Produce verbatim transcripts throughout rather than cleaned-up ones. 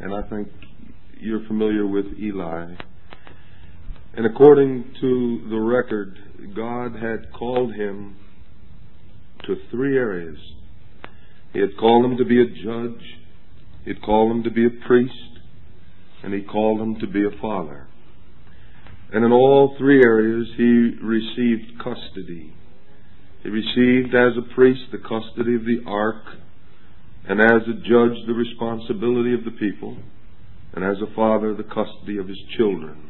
and I think you're familiar with Eli. And according to the record, God had called him to three areas. He had called him to be a judge, he had called him to be a priest, and he called him to be a father. And in all three areas he received custody. He received as a priest the custody of the ark, and as a judge the responsibility of the people, and as a father the custody of his children.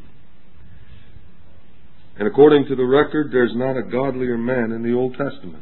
And according to the record, there's not a godlier man in the Old Testament.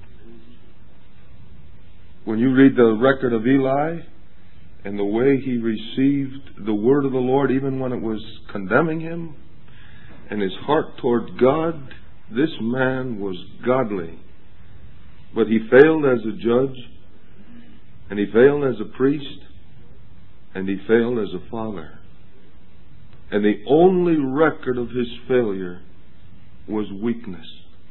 When you read the record of Eli and the way he received the word of the Lord, even when it was condemning him, and his heart toward God, this man was godly. But he failed as a judge, and he failed as a priest, and he failed as a father. And the only record of his failure was weakness.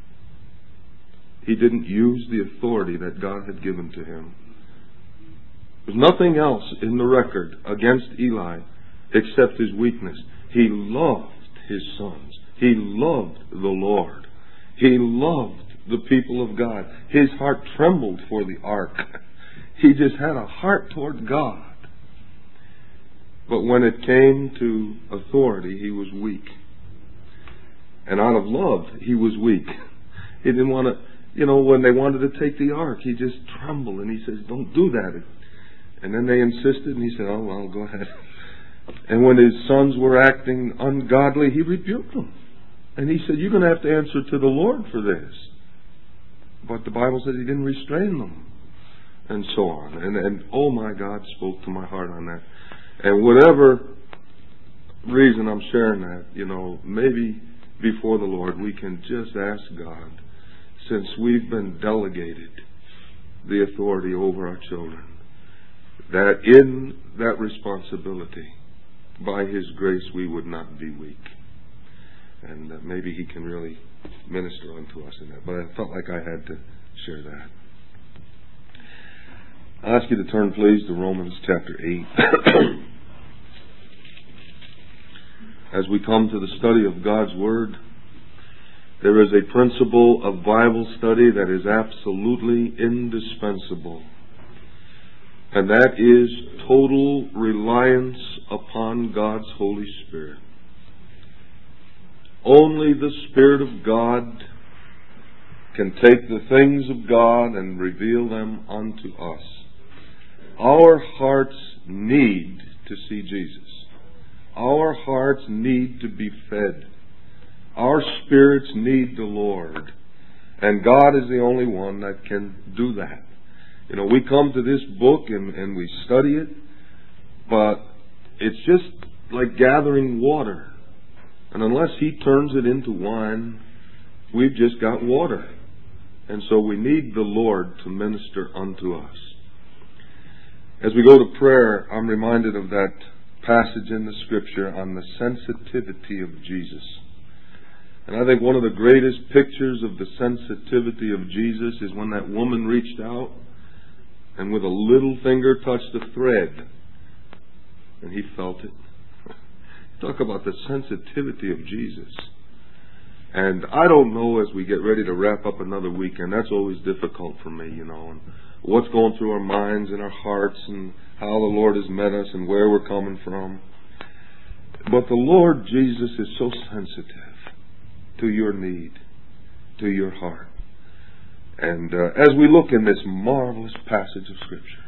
He didn't use the authority that God had given to him. There's nothing else in the record against Eli except his weakness. He loved his sons. He loved the Lord. He loved the people of God. His heart trembled for the ark. He just had a heart toward God. But when it came to authority, he was weak. And out of love, he was weak. He didn't want to, you know, when they wanted to take the ark, he just trembled and he says, don't do that. And then they insisted and he said, oh, well, go ahead. And when his sons were acting ungodly, he rebuked them. And he said, you're going to have to answer to the Lord for this. But the Bible says he didn't restrain them. And so on. And, and oh my God spoke to my heart on that. And whatever reason I'm sharing that, you know, maybe before the Lord we can just ask God, since we've been delegated the authority over our children, that in that responsibility, by His grace, we would not be weak. And uh, maybe He can really minister unto us in that. But I felt like I had to share that. I'll ask you to turn, please, to Romans chapter eight. As we come to the study of God's Word, there is a principle of Bible study that is absolutely indispensable. And that is total reliance upon God's Holy Spirit. Only the Spirit of God can take the things of God and reveal them unto us. Our hearts need to see Jesus. Our hearts need to be fed. Our spirits need the Lord. And God is the only one that can do that. You know, we come to this book and, and we study it, but it's just like gathering water. And unless He turns it into wine, we've just got water. And so we need the Lord to minister unto us. As we go to prayer, I'm reminded of that passage in the Scripture on the sensitivity of Jesus. And I think one of the greatest pictures of the sensitivity of Jesus is when that woman reached out and with a little finger touched a thread, and He felt it. Talk about the sensitivity of Jesus. And I don't know, as we get ready to wrap up another weekend, that's always difficult for me, you know, and what's going through our minds and our hearts and how the Lord has met us and where we're coming from. But the Lord Jesus is so sensitive to your need, to your heart. And uh, as we look in this marvelous passage of Scripture,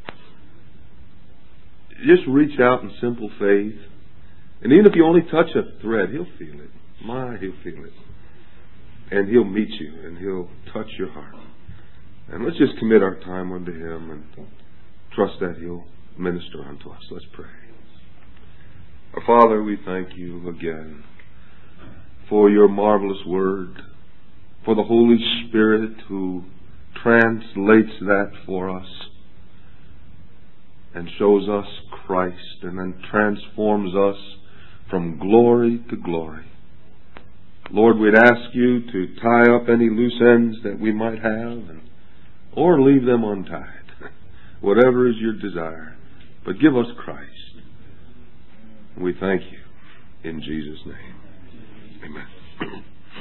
just reach out in simple faith. And even if you only touch a thread, He'll feel it. My, He'll feel it. And He'll meet you and He'll touch your heart. And let's just commit our time unto Him and trust that He'll minister unto us. Let's pray. Our Father, we thank You again for Your marvelous Word, for the Holy Spirit who translates that for us and shows us Christ and then transforms us from glory to glory. Lord, we'd ask You to tie up any loose ends that we might have and, or leave them untied, whatever is Your desire. But give us Christ. We thank you in Jesus' name. Amen.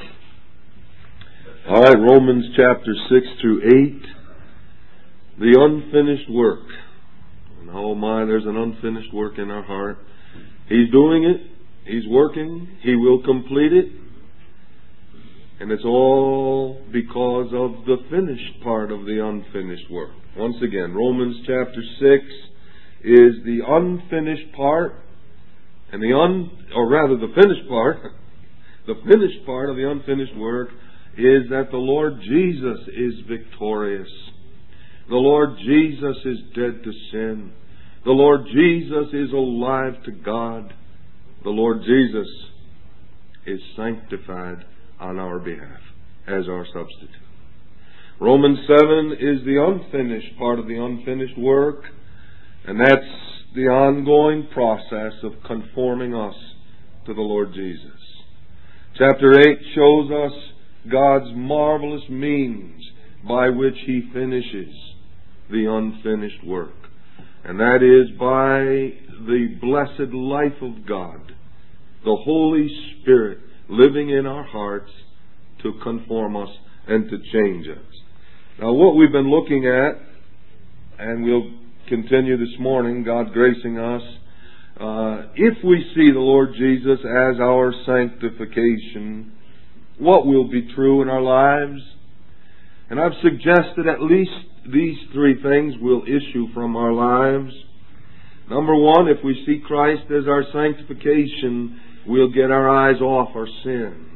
All right, Romans chapter six through eight. The unfinished work. And oh my, there's an unfinished work in our heart. He's doing it. He's working. He will complete it. And it's all because of the finished part of the unfinished work. Once again, Romans chapter six is the unfinished part, and the un, or rather the finished part, the finished part of the unfinished work is that the Lord Jesus is victorious. The Lord Jesus is dead to sin. The Lord Jesus is alive to God. The Lord Jesus is sanctified on our behalf as our substitute. Romans seven is the unfinished part of the unfinished work, and that's the ongoing process of conforming us to the Lord Jesus. Chapter eight shows us God's marvelous means by which He finishes the unfinished work. And that is by the blessed life of God, the Holy Spirit living in our hearts to conform us and to change us. Now what we've been looking at, and we'll continue this morning, God gracing us, uh, if we see the Lord Jesus as our sanctification, what will be true in our lives? And I've suggested at least these three things will issue from our lives. Number one, if we see Christ as our sanctification, we'll get our eyes off our sin.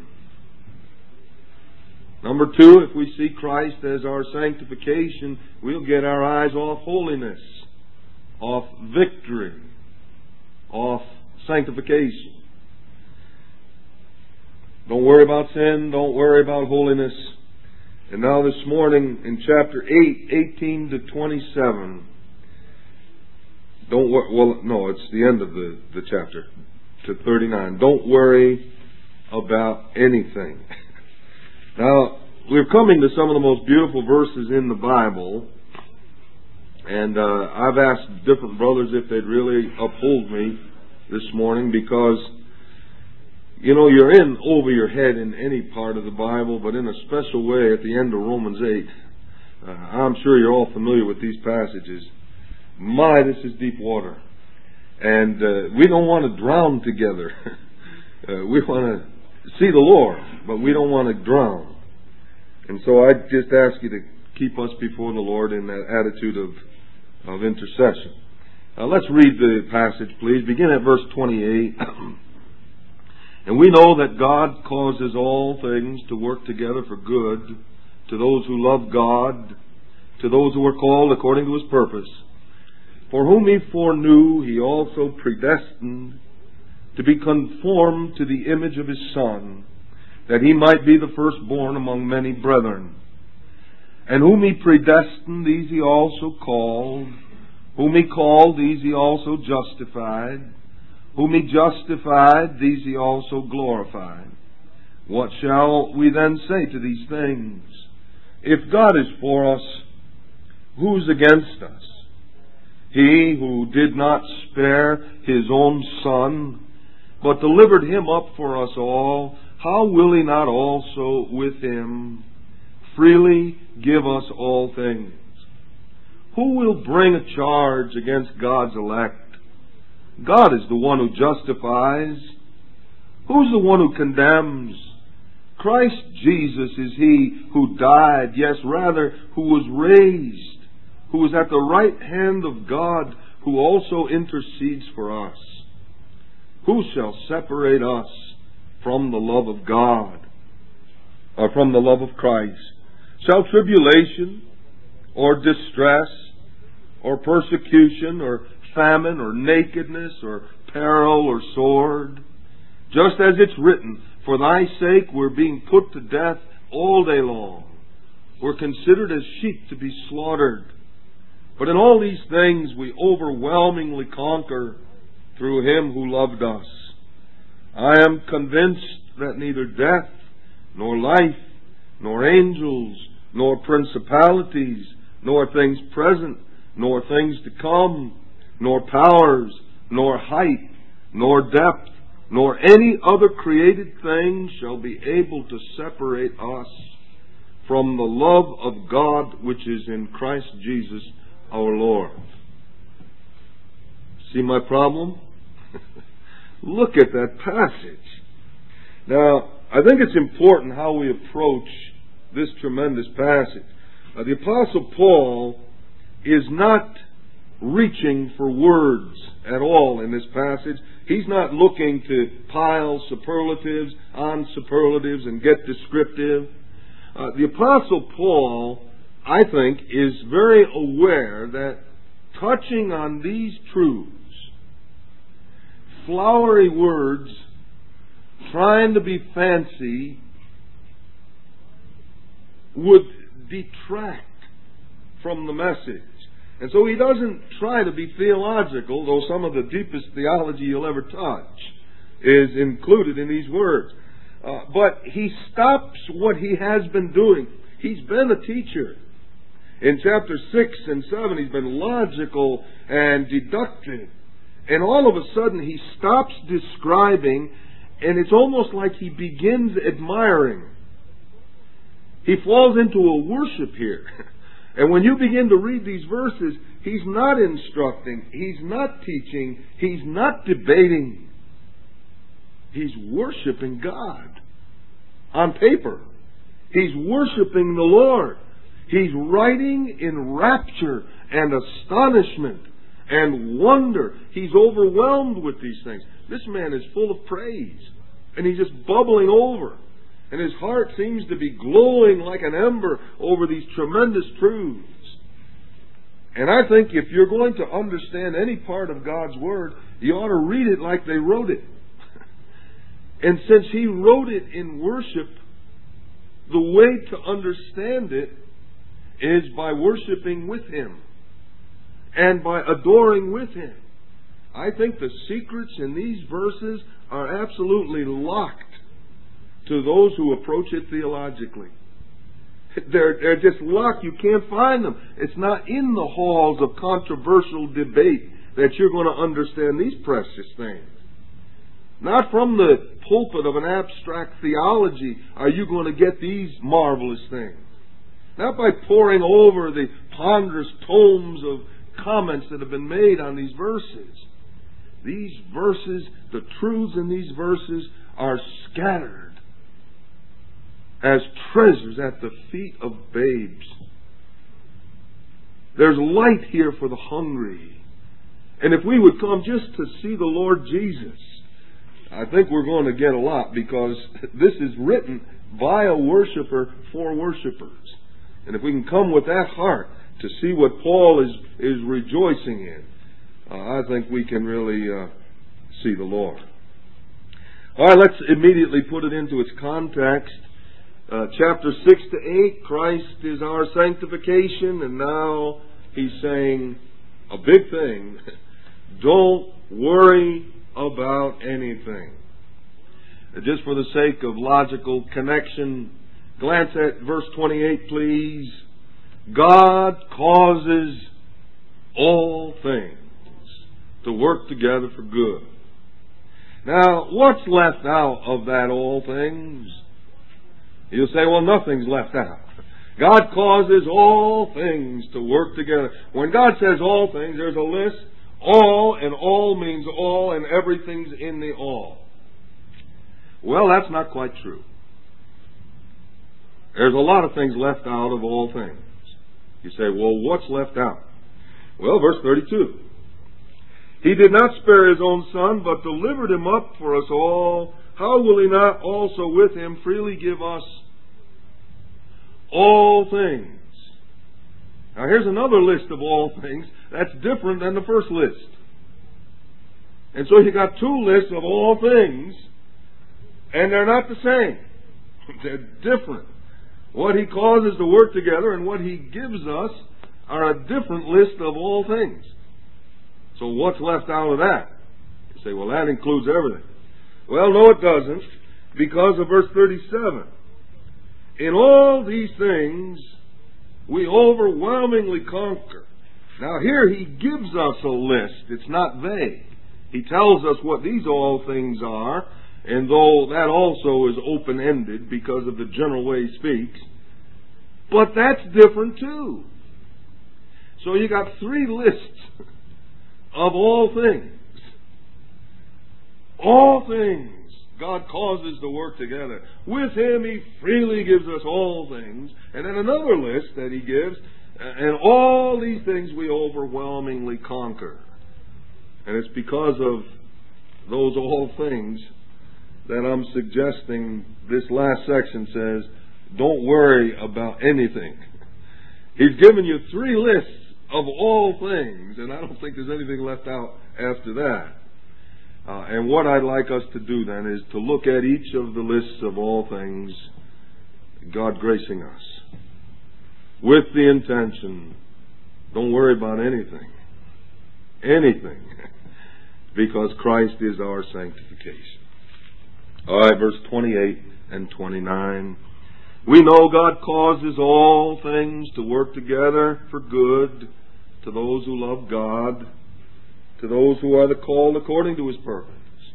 Number two, if we see Christ as our sanctification, we'll get our eyes off holiness, off victory, off sanctification. Don't worry about sin. Don't worry about holiness. And now this morning in chapter eight, eighteen to twenty-seven, don't worry, well, no, it's the end of the, the chapter, to thirty-nine. Don't worry about anything. Now, we're coming to some of the most beautiful verses in the Bible, and uh, I've asked different brothers if they'd really uphold me this morning, because you know, you're in over your head in any part of the Bible, but in a special way at the end of Romans eight. Uh, I'm sure you're all familiar with these passages. My, this is deep water. And uh, we don't want to drown together. uh, we want to see the Lord, but we don't want to drown. And so I just ask you to keep us before the Lord in that attitude of, of intercession. Uh, let's read the passage, please. Begin at verse twenty-eight. And we know that God causes all things to work together for good to those who love God, to those who are called according to His purpose. For whom He foreknew, He also predestined to be conformed to the image of His Son, that He might be the firstborn among many brethren. And whom He predestined, these He also called. Whom He called, these He also justified. Whom He justified, these He also glorified. What shall we then say to these things? If God is for us, who's against us? He who did not spare His own Son, but delivered Him up for us all, how will He not also with Him freely give us all things? Who will bring a charge against God's elect? God is the one who justifies. Who's the one who condemns? Christ Jesus is He who died, yes, rather, who was raised, who is at the right hand of God, who also intercedes for us. Who shall separate us from the love of God, or from the love of Christ? Shall tribulation, or distress, or persecution, or famine, or nakedness, or peril, or sword? Just as it's written, for thy sake we're being put to death all day long. We're considered as sheep to be slaughtered. But in all these things we overwhelmingly conquer through Him who loved us. I am convinced that neither death, nor life, nor angels, nor principalities, nor things present, nor things to come, nor powers, nor height, nor depth, nor any other created thing shall be able to separate us from the love of God which is in Christ Jesus our Lord. See my problem? Look at that passage. Now, I think it's important how we approach this tremendous passage. Uh, the Apostle Paul is not reaching for words at all in this passage. He's not looking to pile superlatives on superlatives and get descriptive. Uh, the Apostle Paul, I think, is very aware that touching on these truths, flowery words, trying to be fancy, would detract from the message. And so he doesn't try to be theological, though some of the deepest theology you'll ever touch is included in these words. Uh, but he stops what he has been doing. He's been a teacher. In chapter six and seven, he's been logical and deductive. And all of a sudden, he stops describing, and it's almost like he begins admiring. He falls into a worship here. And when you begin to read these verses, he's not instructing, he's not teaching, he's not debating. He's worshiping God on paper. He's worshiping the Lord. He's writing in rapture and astonishment and wonder. He's overwhelmed with these things. This man is full of praise, and he's just bubbling over. And his heart seems to be glowing like an ember over these tremendous truths. And I think if you're going to understand any part of God's Word, you ought to read it like they wrote it. And since he wrote it in worship, the way to understand it is by worshiping with him and by adoring with him. I think the secrets in these verses are absolutely locked to those who approach it theologically. They're, they're just locked. You can't find them. It's not in the halls of controversial debate that you're going to understand these precious things. Not from the pulpit of an abstract theology are you going to get these marvelous things. Not by poring over the ponderous tomes of comments that have been made on these verses. These verses, the truths in these verses are scattered as treasures at the feet of babes. There's light here for the hungry. And if we would come just to see the Lord Jesus, I think we're going to get a lot, because this is written by a worshiper for worshipers. And if we can come with that heart to see what Paul is, is rejoicing in, uh, I think we can really uh, see the Lord. All right, let's immediately put it into its context. Uh, chapter six to eight, Christ is our sanctification, and now he's saying a big thing. Don't worry about anything. Just for the sake of logical connection, glance at verse twenty-eight, please. God causes all things to work together for good. Now, what's left out of that all things? You'll say, well, nothing's left out. God causes all things to work together. When God says all things, there's a list. All, and all means all, and everything's in the all. Well, that's not quite true. There's a lot of things left out of all things. You say, well, what's left out? Well, verse thirty-two. He did not spare his own Son, but delivered him up for us all. How will he not also with him freely give us all things? Now here's another list of all things that's different than the first list. And so you got two lists of all things, and they're not the same. They're different. What he causes to work together and what he gives us are a different list of all things. So what's left out of that? You say, well, that includes everything. Well, no, it doesn't, because of verse thirty-seven. In all these things, we overwhelmingly conquer. Now here he gives us a list. It's not vague. He tells us what these all things are, and though that also is open-ended because of the general way he speaks, but that's different too. So you got three lists of all things. All things God causes to work together. With Him He freely gives us all things. And then another list that He gives, and all these things we overwhelmingly conquer. And it's because of those all things that I'm suggesting this last section says, don't worry about anything. He's given you three lists of all things, and I don't think there's anything left out after that. Uh, and what I'd like us to do then is to look at each of the lists of all things, God gracing us, with the intention, don't worry about anything. Anything. Because Christ is our sanctification. All right, verse twenty-eight and twenty-nine. We know God causes all things to work together for good to those who love God, to those who are the called according to His purpose.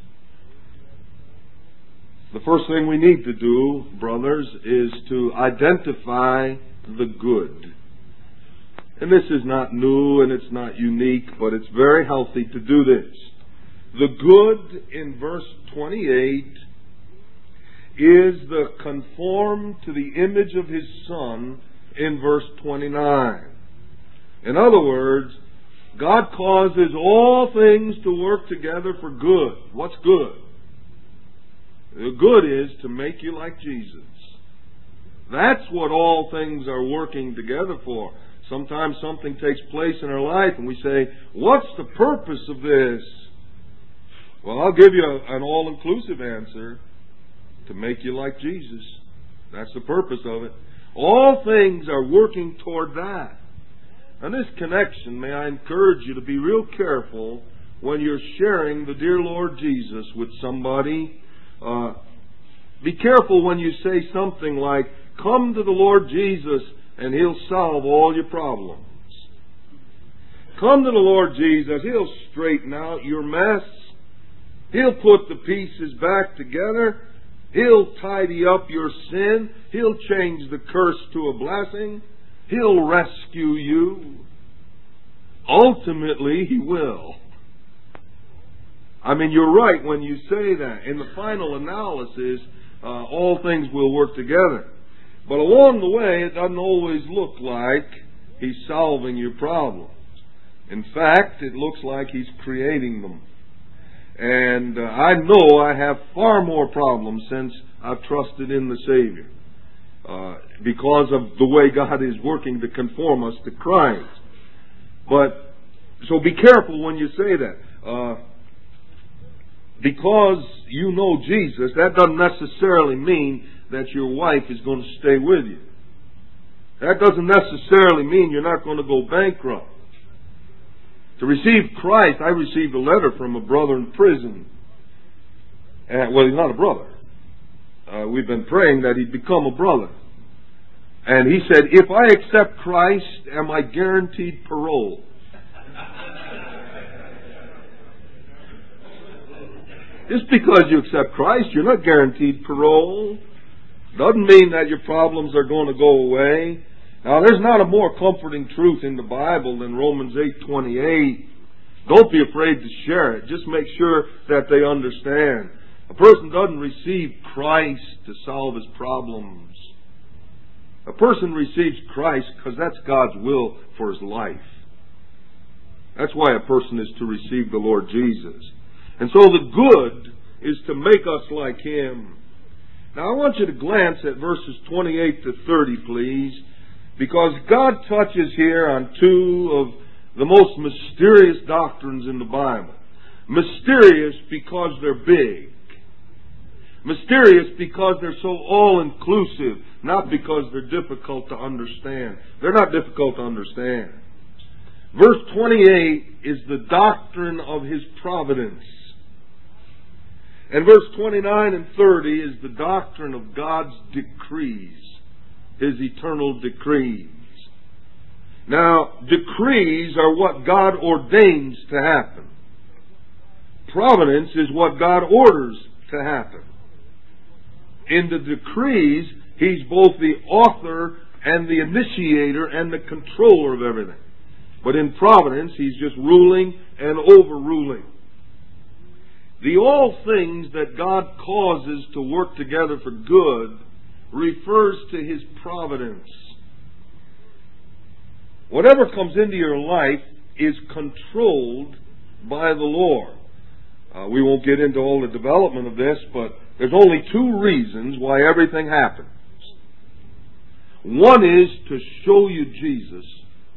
The first thing we need to do, brothers, is to identify the good. And this is not new and it's not unique, but it's very healthy to do this. The good in verse twenty-eight is the conform to the image of His Son in verse twenty-nine. In other words, God causes all things to work together for good. What's good? The good is to make you like Jesus. That's what all things are working together for. Sometimes something takes place in our life and we say, what's the purpose of this? Well, I'll give you an all-inclusive answer. To make you like Jesus. That's the purpose of it. All things are working toward that. In this connection, may I encourage you to be real careful when you're sharing the dear Lord Jesus with somebody. Uh, be careful when you say something like, come to the Lord Jesus and He'll solve all your problems. Come to the Lord Jesus, He'll straighten out your mess. He'll put the pieces back together. He'll tidy up your sin. He'll change the curse to a blessing. He'll rescue you. Ultimately, He will. I mean, you're right when you say that. In the final analysis, uh, all things will work together. But along the way, it doesn't always look like He's solving your problems. In fact, it looks like He's creating them. And uh, I know I have far more problems since I've trusted in the Savior. Uh, because of the way God is working to conform us to Christ. But, so be careful when you say that. Uh, because you know Jesus, that doesn't necessarily mean that your wife is going to stay with you. That doesn't necessarily mean you're not going to go bankrupt. To receive Christ, I received a letter from a brother in prison. And, well, he's not a brother. Uh, we've been praying that he'd become a brother. And he said, if I accept Christ, am I guaranteed parole? Just because you accept Christ, you're not guaranteed parole. Doesn't mean that your problems are going to go away. Now, there's not a more comforting truth in the Bible than Romans eight twenty-eight. Don't be afraid to share it. Just make sure that they understand. A person doesn't receive Christ to solve his problems. A person receives Christ because that's God's will for his life. That's why a person is to receive the Lord Jesus. And so the good is to make us like Him. Now I want you to glance at verses twenty-eight to thirty, please. Because God touches here on two of the most mysterious doctrines in the Bible. Mysterious because they're big. Mysterious because they're so all-inclusive, not because they're difficult to understand. They're not difficult to understand. Verse twenty-eight is the doctrine of His providence. And verse twenty-nine and thirty is the doctrine of God's decrees. His eternal decrees. Now, decrees are what God ordains to happen. providence is what God orders to happen. In the decrees, He's both the author and the initiator and the controller of everything. But in providence, He's just ruling and overruling. The all things that God causes to work together for good refers to His providence. Whatever comes into your life is controlled by the Lord. Uh, we won't get into all the development of this, but there's only two reasons why everything happens. One is to show you Jesus.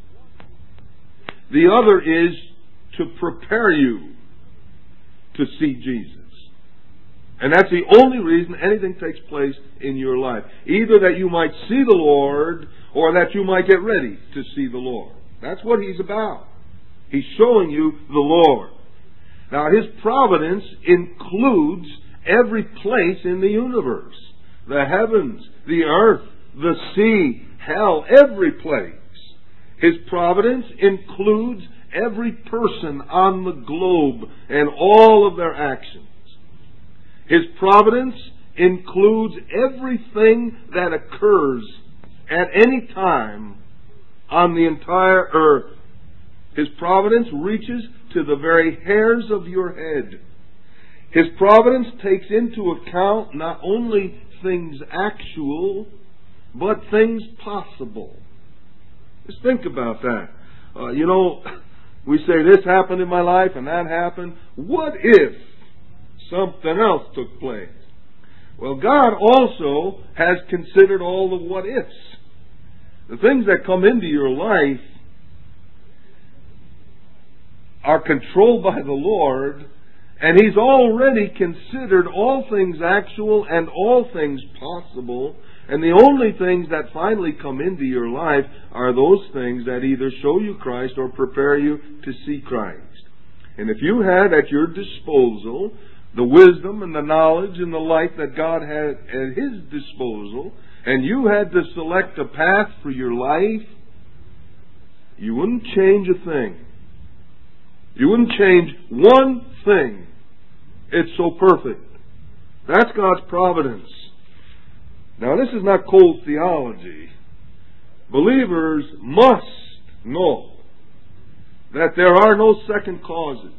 The other is to prepare you to see Jesus. And that's the only reason anything takes place in your life. Either that you might see the Lord, or that you might get ready to see the Lord. That's what He's about. He's showing you the Lord. Now, His providence includes every place in the universe. The heavens, the earth, the sea, hell, every place. His providence includes every person on the globe and all of their actions. His providence includes everything that occurs at any time on the entire earth. His providence reaches to the very hairs of your head. His providence takes into account not only things actual, but things possible. Just think about that. Uh, you know, we say this happened in my life and that happened. What if something else took place? Well, God also has considered all the what ifs. The things that come into your life are controlled by the Lord, and He's already considered all things actual and all things possible, and the only things that finally come into your life are those things that either show you Christ or prepare you to see Christ. And if you had at your disposal the wisdom and the knowledge and the light that God had at His disposal, and you had to select a path for your life, you wouldn't change a thing. You wouldn't change one thing. It's so perfect. That's God's providence. Now, this is not cold theology. Believers must know that there are no second causes.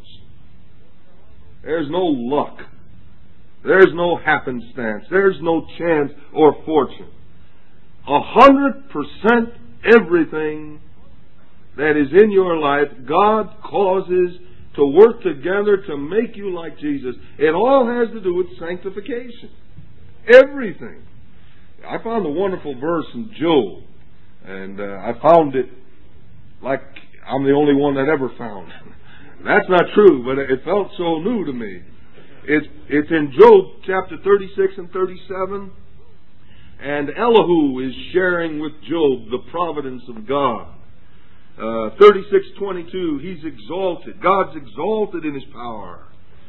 There's no luck. There's no happenstance. There's no chance or fortune. A hundred percent everything that is in your life, God causes to work together to make you like Jesus. It all has to do with sanctification. Everything. I found a wonderful verse in Job, and uh, I found it like I'm the only one that ever found it. That's not true, but it felt so new to me. It's, it's in Job chapter thirty-six and thirty-seven, and Elihu is sharing with Job the providence of God. Uh, thirty-six twenty-two, he's exalted. God's exalted in His power.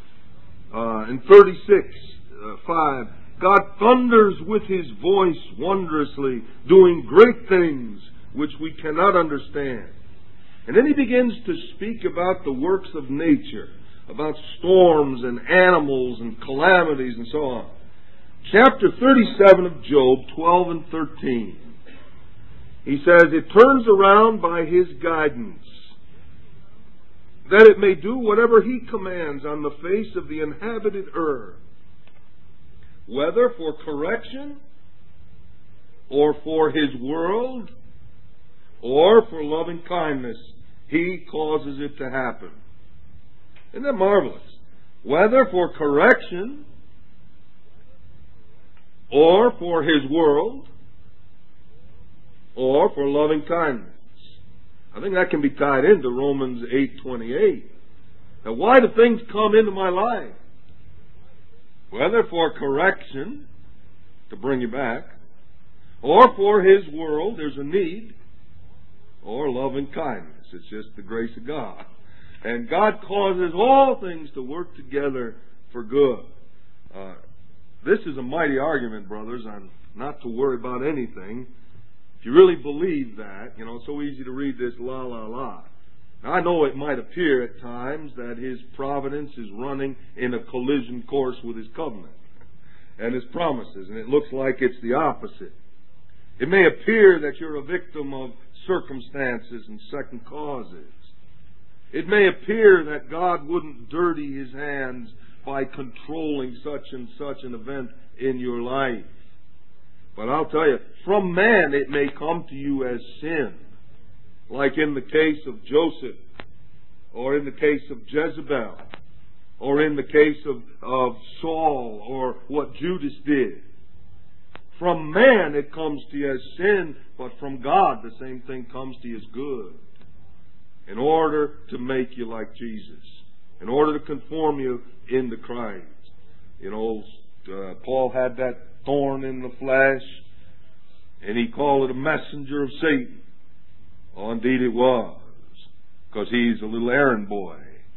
Uh, in thirty-six five, God thunders with His voice wondrously, doing great things which we cannot understand. And then He begins to speak about the works of nature, about storms and animals and calamities and so on. Chapter thirty-seven of Job, twelve and thirteen. He says, it turns around by His guidance, that it may do whatever He commands on the face of the inhabited earth, whether for correction, or for His world, or for loving kindness, He causes it to happen. Isn't that marvelous? Whether for correction, or for His world, or for loving kindness. I think that can be tied into Romans eight twenty-eight. Now, why do things come into my life? Whether for correction, to bring you back, or for His world, there's a need, or loving kindness. It's just the grace of God. And God causes all things to work together for good. Uh, this is a mighty argument, brothers, on not to worry about anything. If you really believe that, you know, it's so easy to read this la la la. Now, I know it might appear at times that His providence is running in a collision course with His covenant and His promises, and it looks like it's the opposite. It may appear that you're a victim of circumstances and second causes. It may appear that God wouldn't dirty His hands by controlling such and such an event in your life. But I'll tell you, from man it may come to you as sin, like in the case of Joseph, or in the case of Jezebel, or in the case of, of Saul, or what Judas did. From man it comes to you as sin, but from God the same thing comes to you as good, in order to make you like Jesus, in order to conform you into Christ. You know, uh, Paul had that thorn in the flesh, and he called it a messenger of Satan. Oh, indeed it was, because he's a little errand boy.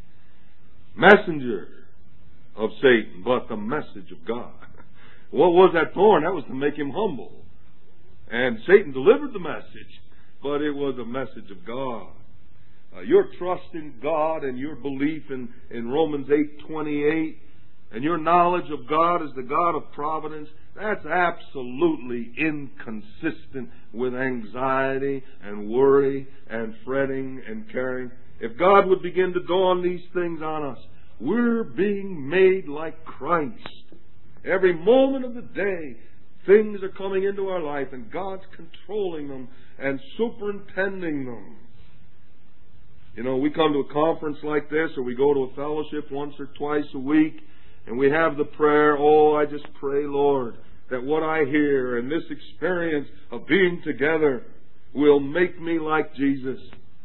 Messenger of Satan, but the message of God. What was that thorn? That was to make him humble. And Satan delivered the message, but it was a message of God. Uh, your trust in God and your belief in, in Romans eight twenty-eight and your knowledge of God as the God of providence, that's absolutely inconsistent with anxiety and worry and fretting and caring. If God would begin to dawn these things on us, we're being made like Christ. Every moment of the day, things are coming into our life and God's controlling them and superintending them. You know, we come to a conference like this, or we go to a fellowship once or twice a week, and we have the prayer, oh, I just pray, Lord, that what I hear and this experience of being together will make me like Jesus.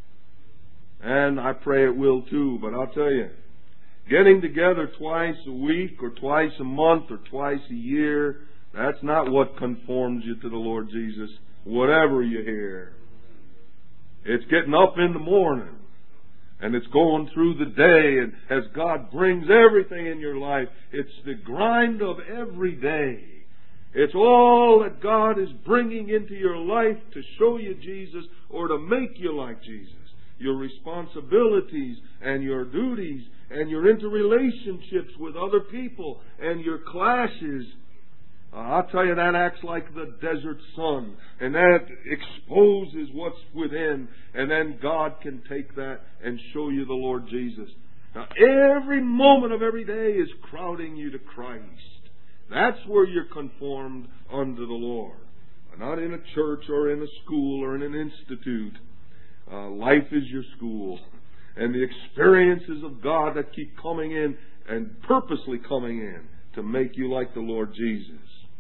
And I pray it will too, but I'll tell you, getting together twice a week or twice a month or twice a year, that's not what conforms you to the Lord Jesus, whatever you hear. It's getting up in the morning, and it's going through the day, and as God brings everything in your life, it's the grind of every day. It's all that God is bringing into your life to show you Jesus or to make you like Jesus. Your responsibilities and your duties and your interrelationships with other people and your clashes. Uh, I'll tell you, that acts like the desert sun, and that exposes what's within, and then God can take that and show you the Lord Jesus. Now, every moment of every day is crowding you to Christ. That's where you're conformed unto the Lord. Not in a church or in a school or in an institute. Uh, life is your school. And the experiences of God that keep coming in and purposely coming in to make you like the Lord Jesus.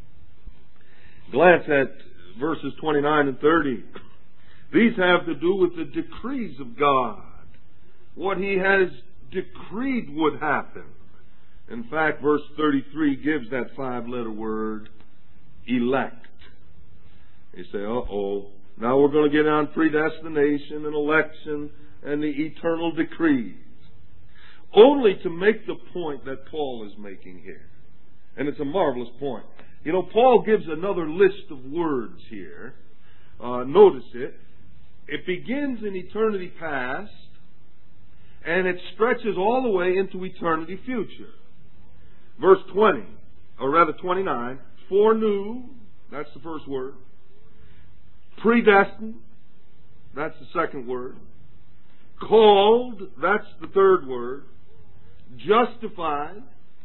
Glance at verses twenty-nine and thirty. These have to do with the decrees of God. What He has decreed would happen. In fact, verse thirty-three gives that five-letter word, elect. You say, uh-oh, now we're going to get on predestination and election and the eternal decrees. Only to make the point that Paul is making here. And it's a marvelous point. You know, Paul gives another list of words here. Uh, notice it. It begins in eternity past, and it stretches all the way into eternity future. Verse twenty, or rather twenty-nine, foreknew, that's the first word. Predestined, that's the second word. Called, that's the third word. Justified,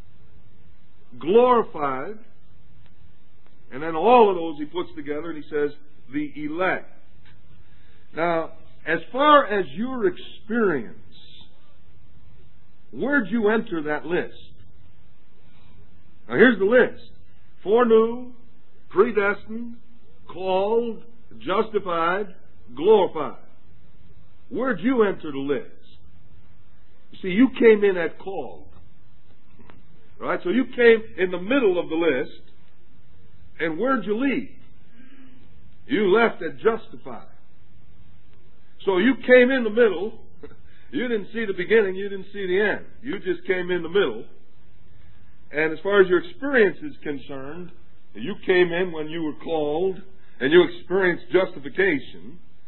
glorified, and then all of those he puts together and he says, the elect. Now, as far as your experience, where'd you enter that list? Now here's the list. Foreknew, predestined, called, justified, glorified. Where'd you enter the list? You see, you came in at called. Right? So you came in the middle of the list. And where'd you leave? You left at justified. So you came in the middle. You didn't see the beginning. You didn't see the end. You just came in the middle. And as far as your experience is concerned, you came in when you were called and you experienced justification.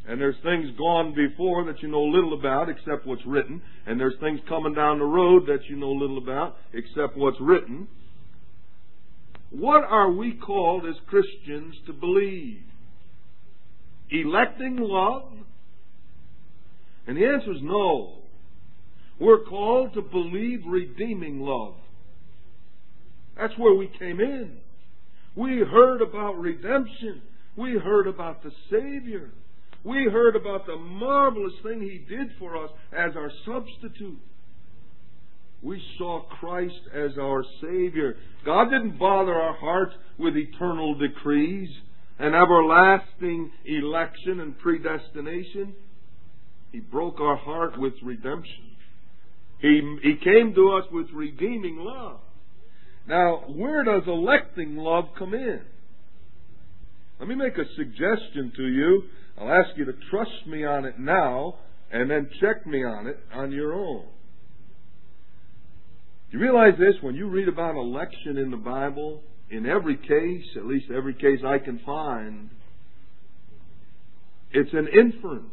And there's things gone before that you know little about except what's written. And there's things coming down the road that you know little about except what's written. What are we called as Christians to believe? Electing love? And the answer is no. We're called to believe redeeming love. That's where we came in. We heard about redemption. We heard about the Savior. We heard about the marvelous thing He did for us as our substitute. We saw Christ as our Savior. God didn't bother our hearts with eternal decrees and everlasting election and predestination. He broke our heart with redemption. He, he came to us with redeeming love. Now, where does electing love come in? Let me make a suggestion to you. I'll ask you to trust me on it now and then check me on it on your own. Do you realize this? When you read about election in the Bible, in every case, at least every case I can find, it's an inference.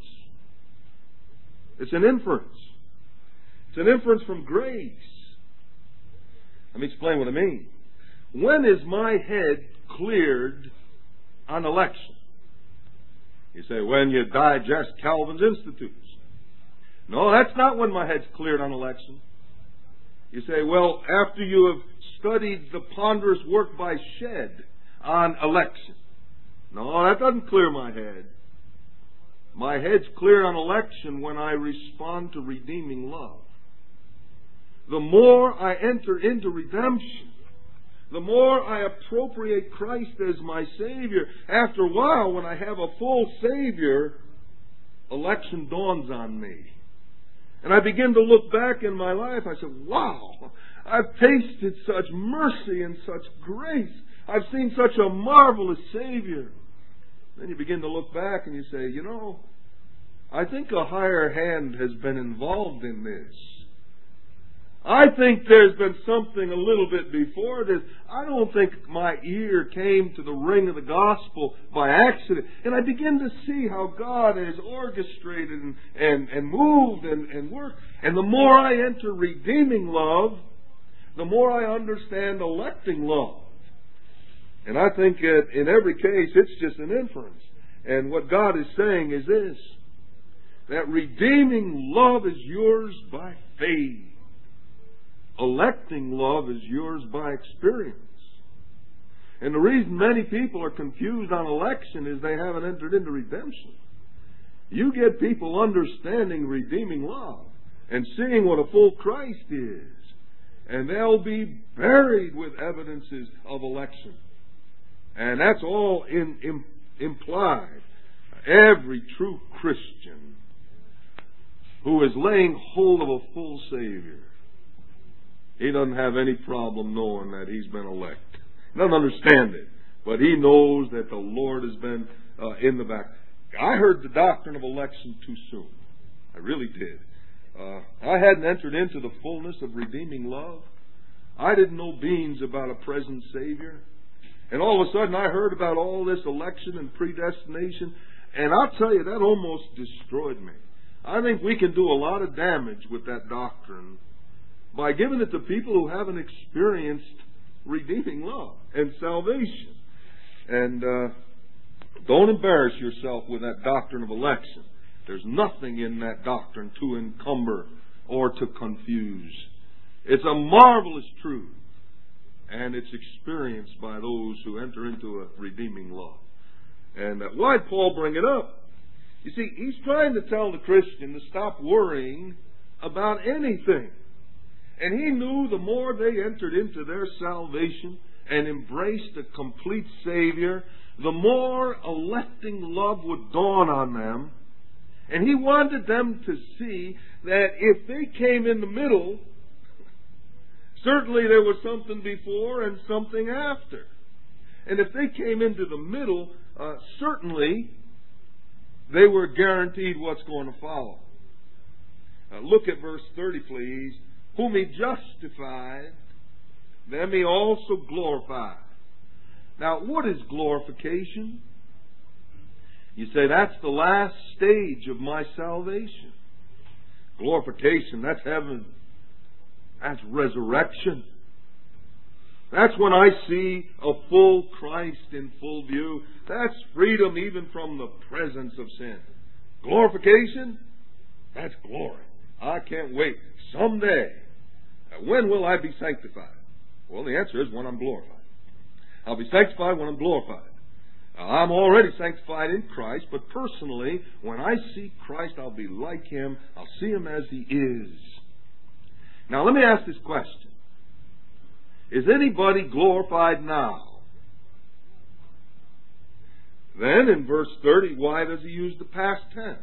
It's an inference. It's an inference from grace. Let me explain what I mean. When is my head cleared on election? You say, when you digest Calvin's Institutes. No, that's not when my head's cleared on election. You say, well, after you have studied the ponderous work by Shedd on election. No, that doesn't clear my head. My head's clear on election when I respond to redeeming love. The more I enter into redemption, the more I appropriate Christ as my Savior. After a while, when I have a full Savior, election dawns on me. And I begin to look back in my life. I say, wow, I've tasted such mercy and such grace. I've seen such a marvelous Savior. Then you begin to look back and you say, you know, I think a higher hand has been involved in this. I think there's been something a little bit before this. I don't think my ear came to the ring of the gospel by accident. And I begin to see how God has orchestrated and, and, and moved and, and worked. And the more I enter redeeming love, the more I understand electing love. And I think that in every case, it's just an inference. And what God is saying is this, that redeeming love is yours by faith. Electing love is yours by experience. And the reason many people are confused on election is they haven't entered into redemption. You get people understanding redeeming love and seeing what a full Christ is, and they'll be buried with evidences of election. And that's all in, in, implied. Every true Christian who is laying hold of a full Savior, he doesn't have any problem knowing that he's been elected. He doesn't understand it, but he knows that the Lord has been uh, in the back. I heard the doctrine of election too soon. I really did. Uh, I hadn't entered into the fullness of redeeming love. I didn't know beans about a present Savior. And all of a sudden I heard about all this election and predestination, and I'll tell you, that almost destroyed me. I think we can do a lot of damage with that doctrine by giving it to people who haven't experienced redeeming love and salvation. And uh, don't embarrass yourself with that doctrine of election. There's nothing in that doctrine to encumber or to confuse. It's a marvelous truth, and it's experienced by those who enter into a redeeming love. And uh, why'd Paul bring it up? You see, he's trying to tell the Christian to stop worrying about anything. And he knew the more they entered into their salvation and embraced a complete Savior, the more electing love would dawn on them. And he wanted them to see that if they came in the middle, certainly there was something before and something after. And if they came into the middle, uh, certainly they were guaranteed what's going to follow. Uh, look at verse thirty, please. Whom he justified, them he also glorified. Now, what is glorification? You say, that's the last stage of my salvation. Glorification, that's heaven. That's resurrection. That's when I see a full Christ in full view. That's freedom even from the presence of sin. Glorification, that's glory. I can't wait. Someday. When will I be sanctified? Well, the answer is when I'm glorified. I'll be sanctified when I'm glorified. I'm already sanctified in Christ, but personally, when I see Christ, I'll be like Him. I'll see Him as He is. Now, let me ask this question. Is anybody glorified now? Then, in verse thirty, why does He use the past tense?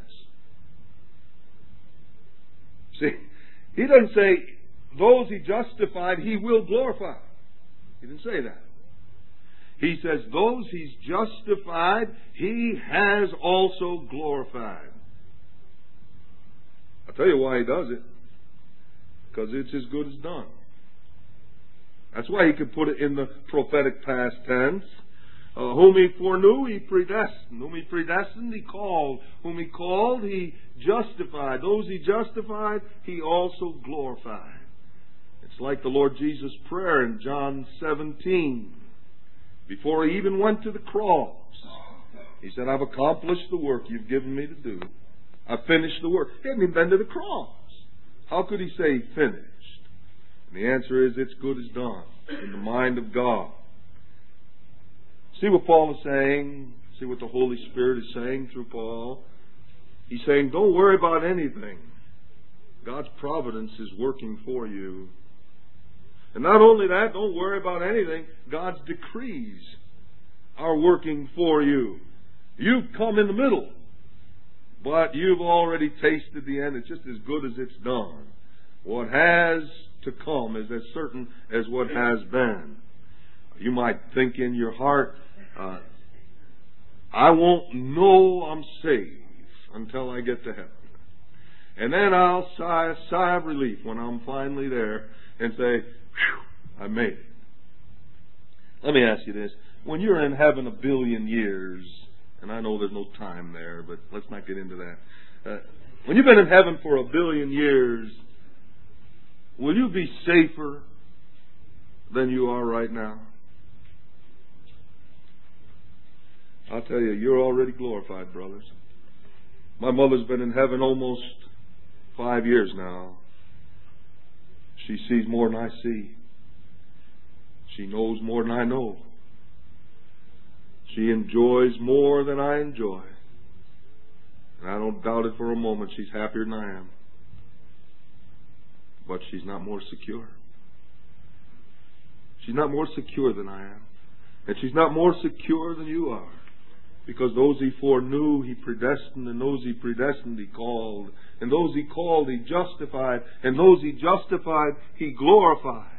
See, He doesn't say, those He justified, He will glorify. He didn't say that. He says, those He's justified, He has also glorified. I'll tell you why He does it. Because it's as good as done. That's why He could put it in the prophetic past tense. Uh, whom He foreknew, He predestined. Whom He predestined, He called. Whom He called, He justified. Those He justified, He also glorified. It's like the Lord Jesus' prayer in John seventeen. Before He even went to the cross, He said, I've accomplished the work You've given me to do. I've finished the work. He hadn't even been to the cross. How could He say He finished? And the answer is, it's good as done in the mind of God. See what Paul is saying? See what the Holy Spirit is saying through Paul? He's saying, don't worry about anything. God's providence is working for you. And not only that, don't worry about anything. God's decrees are working for you. You've come in the middle, but you've already tasted the end. It's just as good as it's done. What has to come is as certain as what has been. You might think in your heart, uh, I won't know I'm saved until I get to heaven. And then I'll sigh a sigh of relief when I'm finally there and say, I made it. Let me ask you this. When you're in heaven a billion years, and I know there's no time there, but let's not get into that. Uh, when you've been in heaven for a billion years, will you be safer than you are right now? I'll tell you, you're already glorified, brothers. My mother's been in heaven almost five years now. She sees more than I see. She knows more than I know. She enjoys more than I enjoy. And I don't doubt it for a moment she's happier than I am. But she's not more secure. She's not more secure than I am. And she's not more secure than you are. Because those He foreknew, He predestined. And those He predestined, He called. And those He called, He justified. And those He justified, He glorified.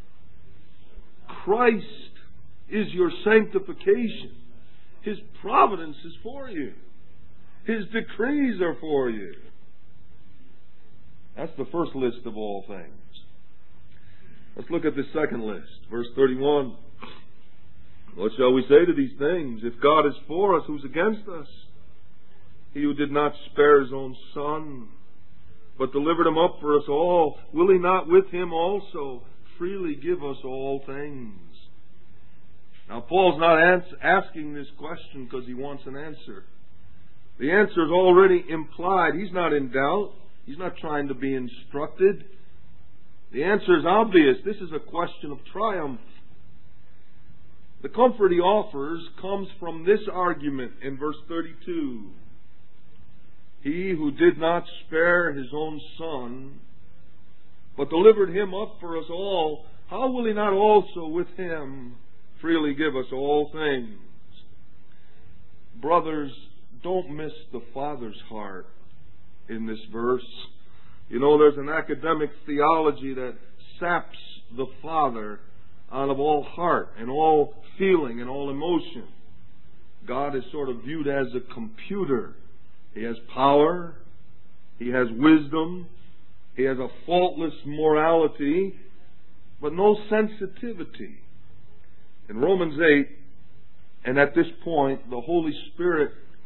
Christ is your sanctification. His providence is for you. His decrees are for you. That's the first list of all things. Let's look at the second list. Verse thirty-one. What shall we say to these things? If God is for us, who's against us? He who did not spare His own Son, but delivered Him up for us all, will He not with Him also freely give us all things? Now, Paul's not ans- asking this question because he wants an answer. The answer is already implied. He's not in doubt. He's not trying to be instructed. The answer is obvious. This is a question of triumph. The comfort he offers comes from this argument in verse thirty-two. He who did not spare His own Son, but delivered Him up for us all, how will He not also with Him freely give us all things? Brothers, don't miss the Father's heart in this verse. You know, there's an academic theology that saps the Father out of all heart and all feeling and all emotion. God is sort of viewed as a computer. He has power. He has wisdom. He has a faultless morality, but no sensitivity. In Romans eight, and at this point, the Holy Spirit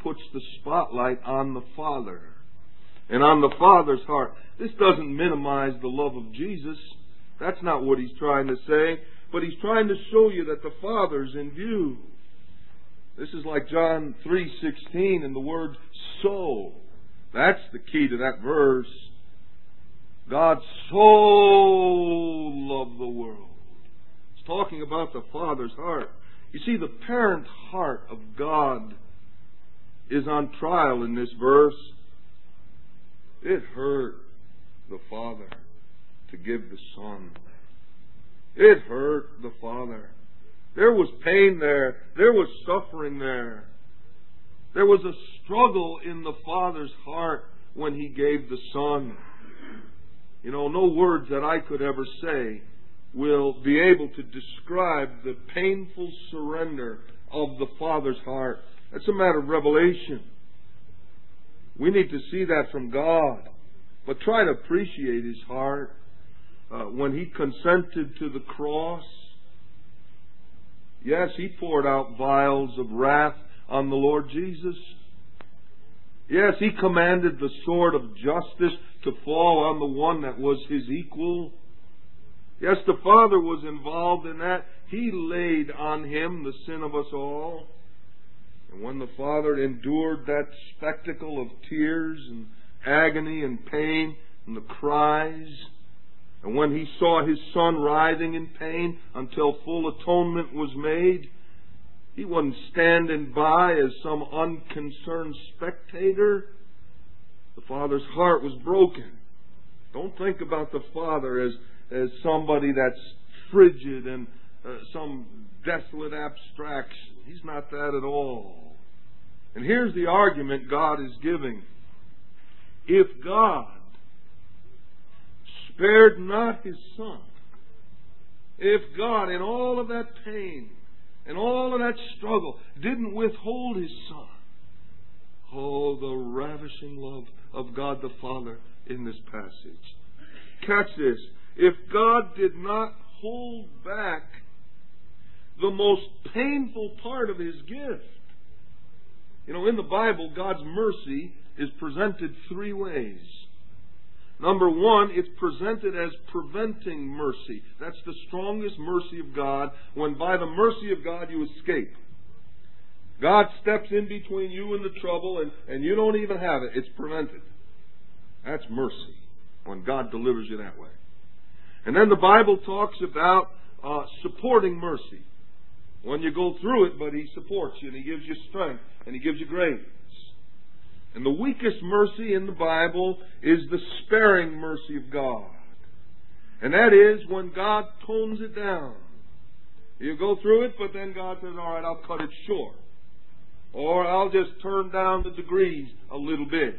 puts the spotlight on the Father and on the Father's heart. This doesn't minimize the love of Jesus. That's not what he's trying to say. But he's trying to show you that the Father's in view. This is like John three sixteen and the word so. That's the key to that verse. God so loved the world. It's talking about the Father's heart. You see, the parent heart of God is on trial in this verse. It hurt the Father to give the Son. It hurt the Father. There was pain there. There was suffering there. There was a struggle in the Father's heart when He gave the Son. You know, no words that I could ever say will be able to describe the painful surrender of the Father's heart. That's a matter of revelation. We need to see that from God. But try to appreciate His heart. Uh, when He consented to the cross, yes, He poured out vials of wrath on the Lord Jesus. Yes, He commanded the sword of justice to fall on the one that was His equal. Yes, the Father was involved in that. He laid on Him the sin of us all. And when the Father endured that spectacle of tears and agony and pain and the cries, and when He saw His Son writhing in pain until full atonement was made, He wasn't standing by as some unconcerned spectator. The Father's heart was broken. Don't think about the Father as, as somebody that's frigid and uh, some desolate abstraction. He's not that at all. And here's the argument God is giving. If God spared not His Son, if God, in all of that pain and all of that struggle, didn't withhold His Son, oh, the ravishing love of God the Father in this passage. Catch this. If God did not hold back the most painful part of His gift. You know, in the Bible, God's mercy is presented three ways. Number one, it's presented as preventing mercy. That's the strongest mercy of God, when by the mercy of God you escape. God steps in between you and the trouble, and, and you don't even have it. It's prevented. That's mercy, when God delivers you that way. And then the Bible talks about uh, supporting mercy. When you go through it, but He supports you, and He gives you strength, and He gives you grace. And the weakest mercy in the Bible is the sparing mercy of God. And that is when God tones it down. You go through it, but then God says, all right, I'll cut it short. Or I'll just turn down the degrees a little bit.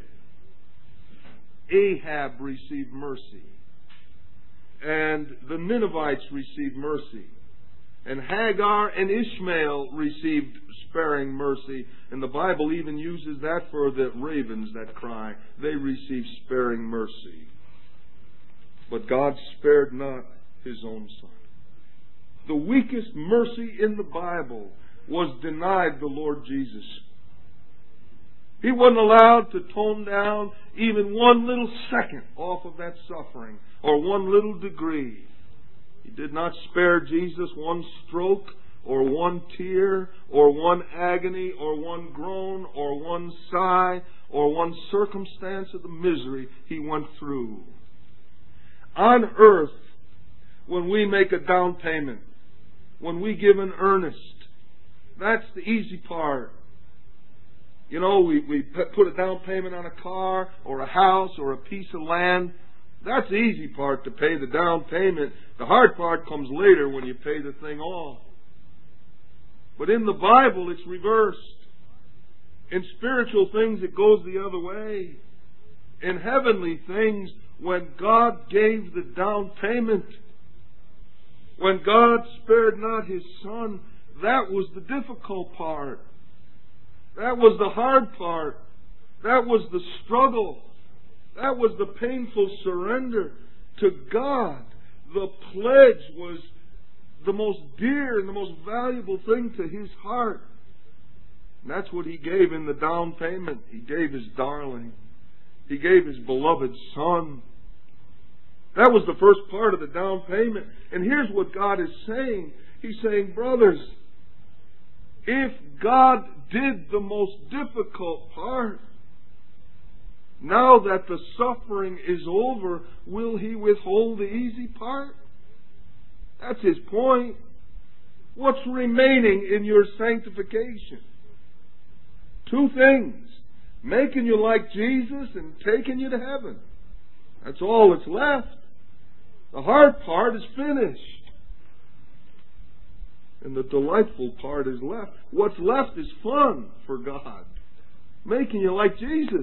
Ahab received mercy. And the Ninevites received mercy. And Hagar and Ishmael received sparing mercy. And the Bible even uses that for the ravens that cry. They received sparing mercy. But God spared not His own Son. The weakest mercy in the Bible was denied the Lord Jesus. He wasn't allowed to tone down even one little second off of that suffering, or one little degree. He did not spare Jesus one stroke, or one tear, or one agony, or one groan, or one sigh, or one circumstance of the misery He went through. On earth, when we make a down payment, when we give an earnest, that's the easy part. You know, we, we put a down payment on a car, or a house, or a piece of land. That's the easy part, to pay the down payment. The hard part comes later when you pay the thing off. But in the Bible, it's reversed. In spiritual things, it goes the other way. In heavenly things, when God gave the down payment, when God spared not His Son, that was the difficult part. That was the hard part. That was the struggle. That was the painful surrender to God. The pledge was the most dear and the most valuable thing to His heart. And that's what He gave in the down payment. He gave His darling. He gave His beloved Son. That was the first part of the down payment. And here's what God is saying. He's saying, brothers, if God did the most difficult part, now that the suffering is over, will He withhold the easy part? That's His point. What's remaining in your sanctification? Two things. Making you like Jesus and taking you to heaven. That's all that's left. The hard part is finished. And the delightful part is left. What's left is fun for God. Making you like Jesus.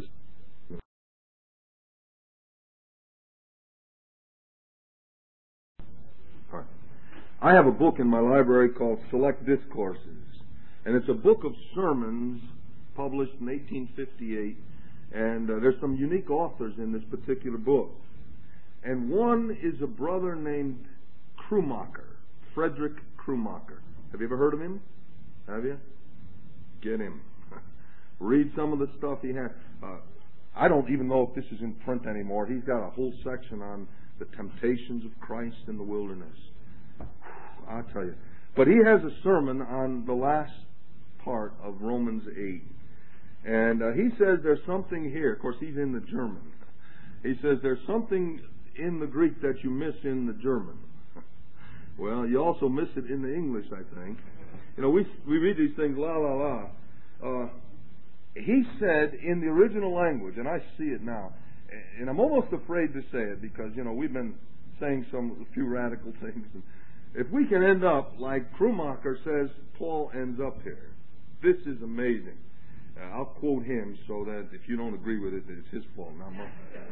All right. I have a book in my library called Select Discourses. And it's a book of sermons published in eighteen fifty-eight. And uh, there's some unique authors in this particular book. And one is a brother named Krummacher, Frederick Krummacher. Have you ever heard of him? Have you? Get him. Read some of the stuff he had. Uh, I don't even know if this is in print anymore. He's got a whole section on the temptations of Christ in the wilderness. I'll tell you. But he has a sermon on the last part of Romans eight. And uh, he says there's something here. Of course, he's in the German. He says there's something in the Greek that you miss in the German. Well, you also miss it in the English, I think. You know, we we read these things, la, la, la. Uh, he said in the original language, and I see it now, and I'm almost afraid to say it because, you know, we've been saying some a few radical things. If we can end up like Krummacher says Paul ends up here, this is amazing. Uh, I'll quote him so that if you don't agree with it, it's his fault, not mine.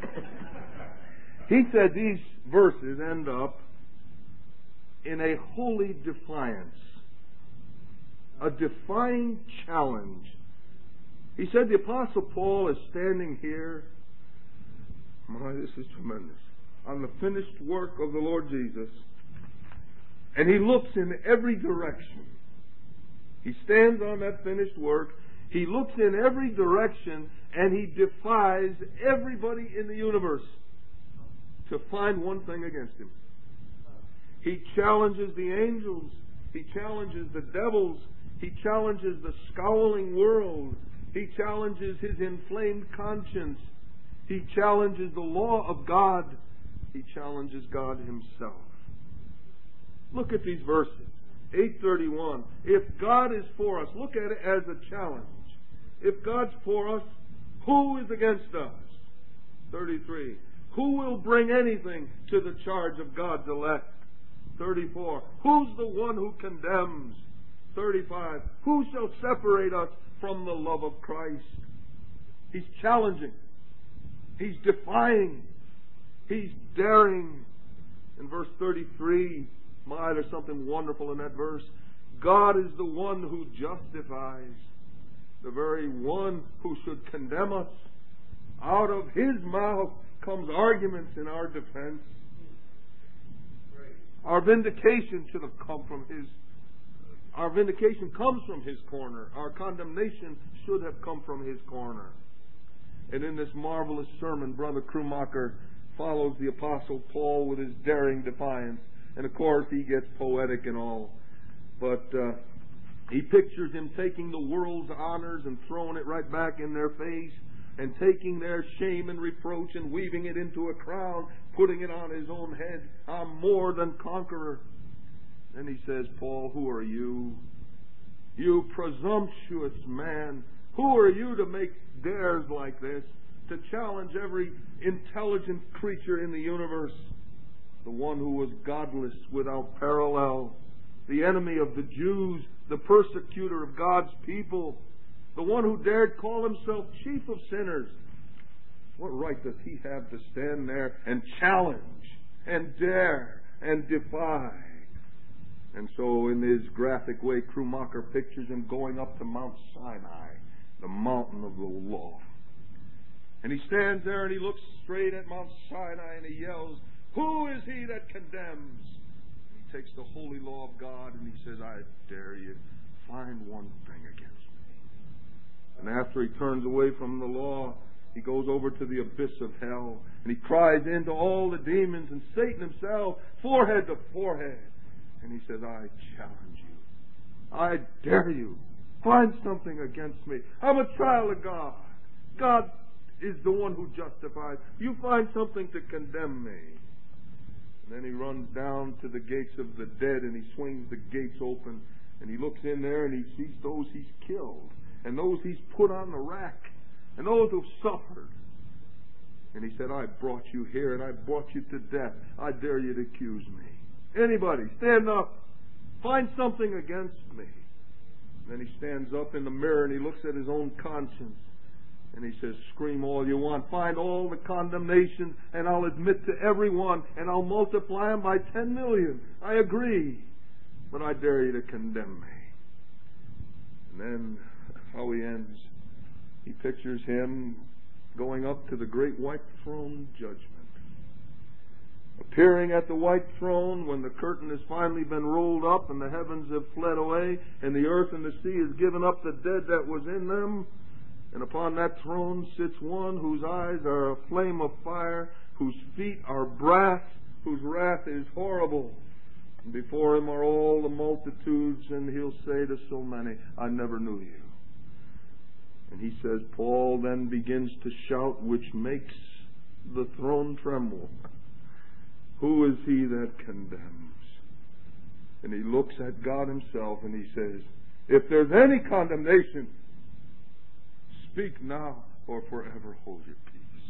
He said these verses end up in a holy defiance, a defying challenge. He said the Apostle Paul is standing here, my, this is tremendous, on the finished work of the Lord Jesus, and he looks in every direction. He stands on that finished work, he looks in every direction, and he defies everybody in the universe to find one thing against him. He challenges the angels. He challenges the devils. He challenges the scowling world. He challenges his inflamed conscience. He challenges the law of God. He challenges God himself. Look at these verses. eight thirty-one. If God is for us, look at it as a challenge. If God's for us, who is against us? thirty-three. Who will bring anything to the charge of God's elect? thirty-four. Who's the one who condemns? thirty-five. Who shall separate us from the love of Christ? He's challenging. He's defying. He's daring. In verse thirty-three, my, there's something wonderful in that verse. God is the one who justifies, the very one who should condemn us. Out of His mouth comes arguments in our defense. Our vindication should have come from His. Our vindication comes from His corner. Our condemnation should have come from His corner. And in this marvelous sermon, Brother Krummacher follows the Apostle Paul with his daring defiance. And of course, he gets poetic and all. But uh, he pictures him taking the world's honors and throwing it right back in their face, and taking their shame and reproach and weaving it into a crown, putting it on his own head. I'm more than conqueror. Then he says, Paul, who are you? You presumptuous man. Who are you to make dares like this? To challenge every intelligent creature in the universe? The one who was godless without parallel. The enemy of the Jews. The persecutor of God's people. The one who dared call himself chief of sinners. What right does he have to stand there and challenge and dare and defy? And so in his graphic way, Krummacher pictures him going up to Mount Sinai, the mountain of the law. And he stands there and he looks straight at Mount Sinai and he yells, who is he that condemns? He takes the holy law of God and he says, I dare you, find one thing against me. And after he turns away from the law, he goes over to the abyss of hell. And he cries into all the demons and Satan himself, forehead to forehead. And he says, I challenge you. I dare you. Find something against me. I'm a child of God. God is the one who justifies. You find something to condemn me. And then he runs down to the gates of the dead and he swings the gates open. And he looks in there and he sees those he's killed. And those he's put on the rack. And those who've suffered. And he said, I brought you here and I brought you to death. I dare you to accuse me. Anybody, stand up. Find something against me. And then he stands up in the mirror and he looks at his own conscience. And he says, scream all you want. Find all the condemnation and I'll admit to everyone and I'll multiply them by ten million. I agree. But I dare you to condemn me. And then how he ends. He pictures him going up to the great white throne judgment. Appearing at the white throne when the curtain has finally been rolled up and the heavens have fled away and the earth and the sea has given up the dead that was in them. And upon that throne sits one whose eyes are a flame of fire, whose feet are brass, whose wrath is horrible. And before him are all the multitudes, and he'll say to so many, I never knew you. And he says, Paul then begins to shout, which makes the throne tremble. Who is he that condemns? And he looks at God himself and he says, if there's any condemnation, speak now or forever hold your peace.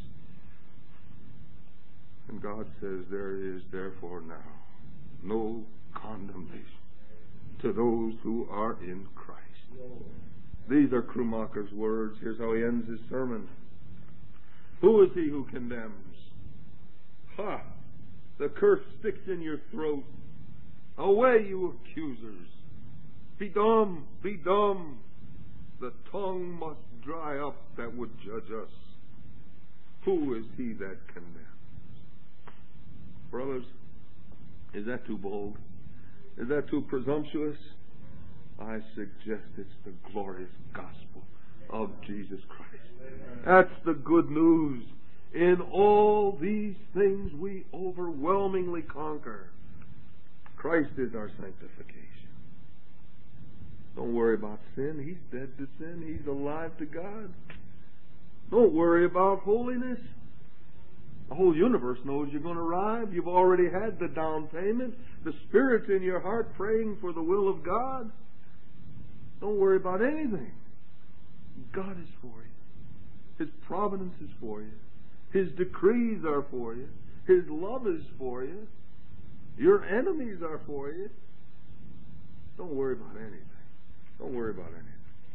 And God says, there is therefore now no condemnation to those who are in Christ. These are Krummacher's words. Here's how he ends his sermon. Who is he who condemns? Ha! The curse sticks in your throat. Away, you accusers. Be dumb, be dumb. The tongue must dry up that would judge us. Who is he that condemns? Brothers, is that too bold? Is that too presumptuous? I suggest it's the glorious gospel of Jesus Christ. That's the good news. In all these things we overwhelmingly conquer. Christ is our sanctification. Don't worry about sin. He's dead to sin. He's alive to God. Don't worry about holiness. The whole universe knows you're going to arrive. You've already had the down payment. The Spirit's in your heart praying for the will of God. Don't worry about anything. God is for you. His providence is for you. His decrees are for you. His love is for you. Your enemies are for you. Don't worry about anything. Don't worry about anything.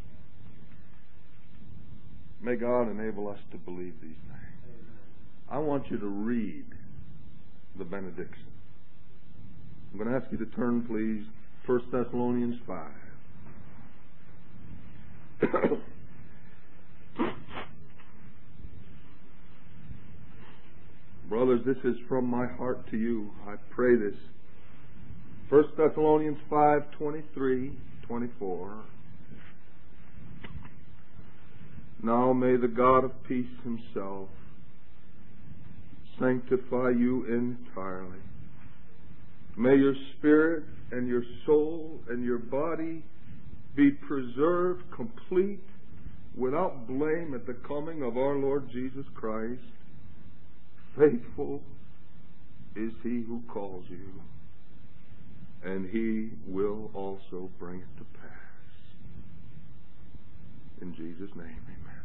May God enable us to believe these things. I want you to read the benediction. I'm going to ask you to turn, please, First Thessalonians five. Brothers, this is from my heart to you. I pray this. First Thessalonians five, twenty-three, twenty-four. Now may the God of peace himself sanctify you entirely. May your spirit and your soul and your body be preserved complete without blame at the coming of our Lord Jesus Christ. Faithful is he who calls you, and he will also bring it to pass. In Jesus' name, amen.